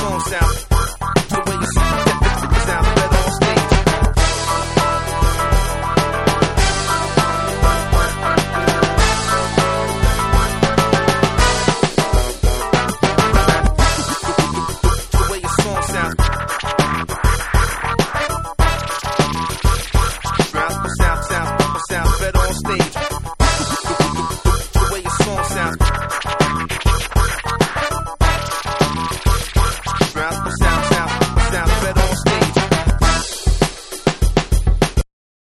song sounds, the way you sound better on stage. The way your song sounds. Sounds better on stage. The way your song sounds.